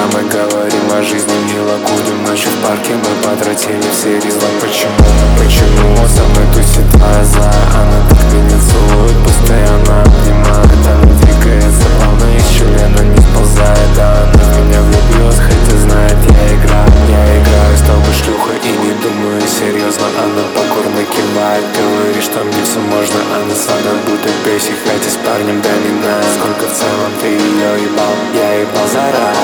мы говорим о жизни мило. Курим ночью в парке, мы потратили все резла. Почему со мной тусит твоя злая? Она так меня целует, постоянно обнимает. Она двигается, плавно из члена не сползает. Да, она в меня влюбилась, хотя знает, я играю с тобой шлюхой и не думаю серьезно. Она покорно кивает, говорит, что мне все можно. Она с вами будто песик, хотя с парнем доминает. Сколько в целом ты ее ебал? Я ебал за раз.